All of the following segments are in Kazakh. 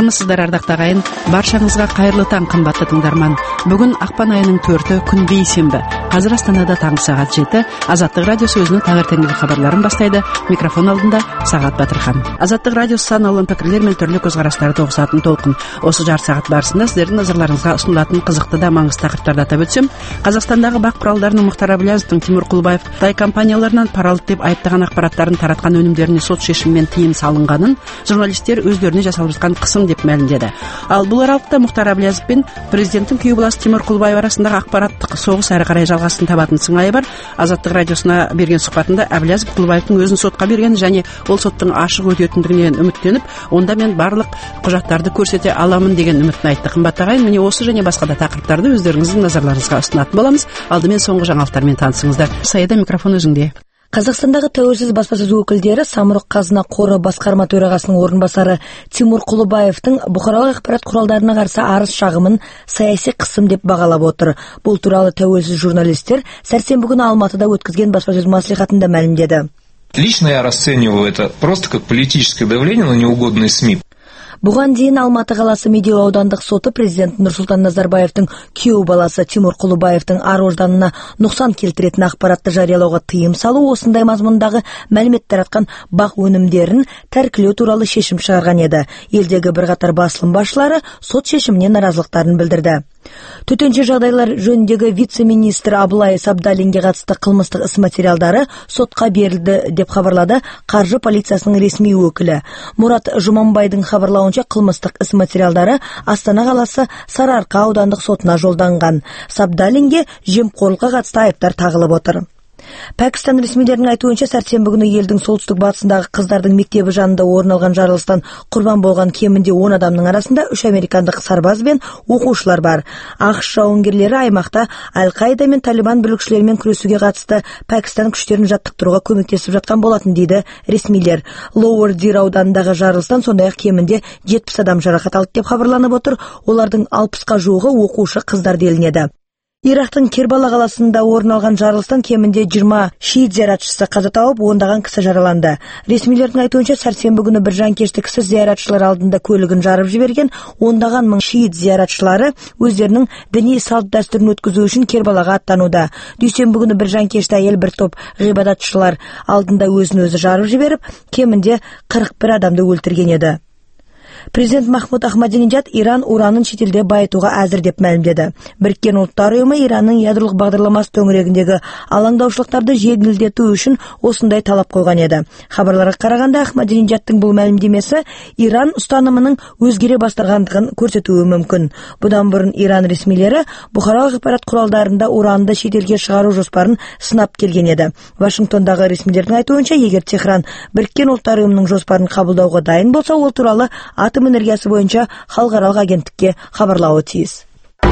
Армысыздар, ардақты ағайын. Баршаңызға қайырлы таң, қымбатты тыңдарман. Бүгін ақпан айының 4-і, күн бейсенбі. Қазір Астанада таңғы сағат 7. Азаттық радиосы өзінің таңертеңгілік хабарларын бастайды. Микрофон алдында Сағат Батырхан. Азаттық радиосы сан алуан пікірлер мен түрлі көзқарастарды тоғысатын толқын. Осы жарты сағат барысында сіздердің назарларыңызға ұсынылатын қызықты да маңызды тақырыптарды атап өтсем, Қазақстандағы бақ құралдарының Мұхтар Әблязовтың, Тимур Құлыбаев Қытай компанияларынан пара алды деп айыптаған ақпараттарын таратқан өнімдеріне сот шешімімен тыйым салынғанын журналистер өздеріне жасалып жатқан қысым деп мәлімдеді. Ал бұл аралықта Мұхтар Әблязов пен президенттің күйеу баласы Тимур Құлыбаев арасындағы ақпараттық соғыс әрі қарай жалғасын табатын сыңайы бар. Азаттық радиосына берген сұхбатында Әблязов Құлыбаевтың өзін сотқа берген және ол соттың ашық өтетіндігінен үміттеніп, онда мен барлық құжаттарды көрсете аламын деген үмітін айтты. Қымбатты ағайын, міне осы және басқа да тақырыптарды өздеріңіздің назарларыңызға ұсынатын боламыз. Алдымен соңғы жаңалықтармен танысыңыздар. Саида, микрофон өзіңде. Қазақстандағы тәуелсіз баспасөз өкілдері Самұрық Қазына қоры басқарма төрағасының орынбасары Тимур Құлыбаевтың бұқаралық ақпарат құралдарына қарсы арыз шағымын саяси қысым деп бағалап отыр. Бұл туралы тәуелсіз журналистер сәрсенбі күні Алматыда өткізген баспасөз маслихатында мәлімдеді. Лично я расцениваю это просто как политическое давление на неугодные СМИ. Бұған дейін Алматы қаласы Медеу аудандық соты президент Нұрсұлтан Назарбаевтың күйеу баласы Тимур Құлыбаевтың ар-ожданына нұқсан келтіретін ақпаратты жариялауға тыйым салу, осындай мазмұндағы мәлімет таратқан бақ өнімдерін тәркілеу туралы шешім шығарған еді. Елдегі бірқатар басылым басшылары сот шешіміне наразылықтарын білдірді. Төтенше жағдайлар жөніндегі вице-министр Абылай Сабдалинге қатысты қылмыстық іс материалдары сотқа берілді деп хабарлады қаржы полициясының ресми өкілі. Мұрат Жұманбайдың хабарлауынша қылмыстық іс материалдары Астана қаласы Сарыарқа аудандық сотына жолданған. Сабдалинге жемқорлыққа қатысты айыптар тағылып отыр. Пәкістан ресмилерінің айтуынша сәрсенбі күні елдің солтүстік батысындағы қыздардың мектебі жанында орын алған жарылыстан құрбан болған кемінде 10 адамның арасында 3 американдық сарбаз бен оқушылар бар. ақш жауынгерлері аймақта Аль-Қаида мен Талибан бүлікшілерімен күресуге қатысты Пәкістан күштерін жаттықтыруға көмектесіп жатқан болатын дейді ресмилер. Лоуэр Дир ауданындағы жарылыстан сондай-ақ кемінде 70 адам жарақат алды деп хабарланып отыр. Олардың 60-қа жуығы оқушы қыздар делінеді. Ирактың Кербала қаласында орын алған жарылыстан кемінде 20 шиит зияратшысы қаза тауып, ондаған кісі жараланды. Ресмилердің айтуынша сәрсенбі күні бір жанкешті кісі зияратшылар алдында көлігін жарып жіберген. Ондаған мың шиит зияратшылары өздерінің діни салт-дәстүрін өткізу үшін Кербалаға аттануда. Дүйсенбі күні бір жанкешті әйел бір топ ғибадатшылар алдында өзін өзі жарып жіберіп, кемінде 41 адамды өлтірген еді. Президент Махмуд Ахмадинеджад Иран уранын шетелде байытуға әзір деп мәлімдеді. Біріккен ұлттар ұйымы Иранның ядролық бағдарламасы төңірегіндегі алаңдаушылықтарды жеңілдету үшін осындай талап қойған еді. Хабарларға қарағанда Ахмадинеджадтың бұл мәлімдемесі Иран ұстанымының өзгере бастағандығын көрсетуі мүмкін. Бұдан бұрын Иран ресмилері бұқаралық ақпарат құралдарында уранды шетелге шығару жоспарын сынап келген еді. Вашингтондағы ресмилердің айтуынша, егер Техран Біріккен ұлттар ұйымының жоспарын қабылдауға дайын болса, ол туралы атом энергиясы бойынша халықаралық агенттікке хабарлауы тиіс.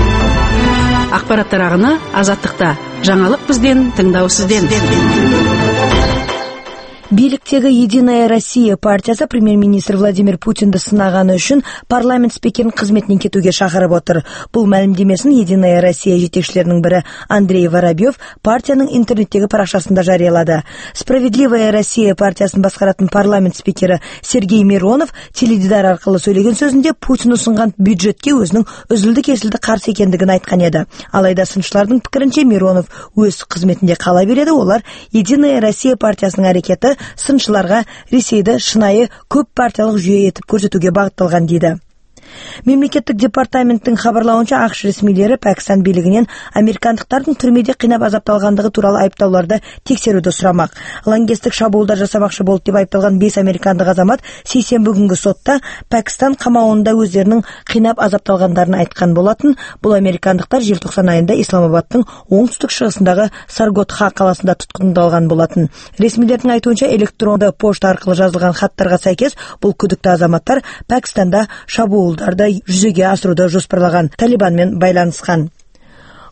Ақпараттар ағыны Азаттықта. Жаңалық бізден, тыңдау сізден. Биліктегі Единая Россия партиясы премьер-министр Владимир Путинді сынағаны үшін парламент спикерін қызметінен кетуге шақырып отыр. Бұл мәлімдемесін Единая Россия жетекшілерінің бірі Андрей Воробьев партияның интернеттегі парақшасында жариялады. Справедливая Россия партиясын басқаратын парламент спикері Сергей Миронов теледидар арқылы сөйлеген сөзінде Путин ұсынған бюджетке өзінің үзілді-кесілді қарсы екендігін айтқан еді. Алайда сыншылардың пікірінше Миронов өз қызметінде қала береді. Олар Единая Россия партиясының әрекеті сыншыларға Ресейді шынайы көп партиялық жүйе етіп көрсетуге бағытталған дейді. Мемлекеттік департаменттің хабарлауынша, ақш ресмилері Пәкістан билігінен американдықтардың түрмеде қинап азапталғандығы туралы айыптауларды тексеруді сұрамақ. Лаңкестік шабуылдар жасамақшы болды деп айыпталған 5 американдық азамат сейсенбі күнгі сотта Пәкістан қамауында өздерінің қинап азапталғандарын айтқан болатын. Бұл американдықтар желтоқсан айында Исламабадтың оңтүстік шығысындағы Саргодха қаласында тұтқындалған болатын. Ресмилердің айтуынша, электронды пошта арқылы жазылған хаттарға сәйкес бұл күдікті азаматтар Пәкістанда шабуылдарды жүзеге асыруды жоспарлаған Талибанмен байланысқан.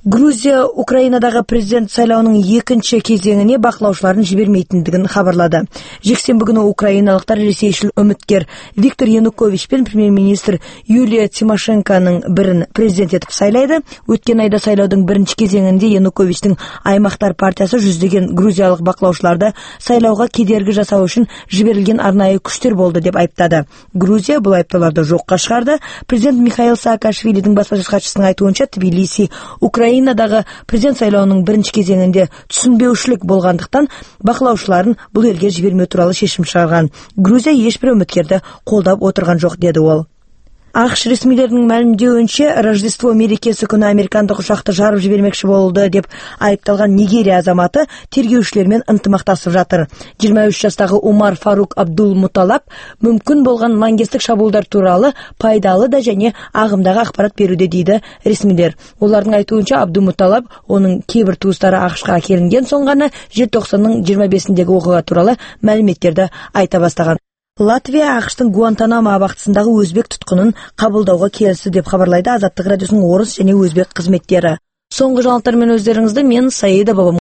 Грузия Украинадағы президент сайлауының екінші кезеңіне бақылаушыларын жібермейтіндігін хабарлады. Жексенбі күні украиналықтар ресейшіл үміткер Виктор Янукович пен премьер-министр Юлия Тимошенконың бірін президент етіп сайлайды. Өткен айда сайлаудың бірінші кезеңінде Януковичтің аймақтар партиясы жүздеген грузиялық бақылаушыларды сайлауға кедергі жасау үшін жіберілген арнайы күштер болды деп айыптады. Грузия бұл айыптауларды жоққа шығарды. Президент Михаил Саакашвилидің баспасөз хатшысының айтуынша, Тбилиси Украинадағы президент сайлауының бірінші кезеңінде түсінбеушілік болғандықтан бақылаушыларын бұл елге жібермеу туралы шешім шығарған. Грузия ешбір үміткерді қолдап отырған жоқ, деді ол. ақш ресмилерінің мәлімдеуінше, Рождество мерекесі күні американдық ұшақты жарып жібермекші болды деп айыпталған Нигерия азаматы тергеушілермен ынтымақтасып жатыр. 23 жастағы Умар Фарук Абдул Муталаб мүмкін болған лаңкестік шабуылдар туралы пайдалы да және ағымдағы ақпарат беруде, дейді ресмилер. Олардың айтуынша, Абдул Муталаб оның кейбір туыстары ақшқа әкелінген соң ғана желтоқсанның 25-дегі оқиға туралы мәліметтерді айта бастаған. Латвия ақштың Гуантанамо абақтысындағы өзбек тұтқынын қабылдауға келісті деп хабарлайды Азаттық радиосының орыс және өзбек қызметтері. Соңғы жаңалықтармен өздеріңізді мен Саида Бабам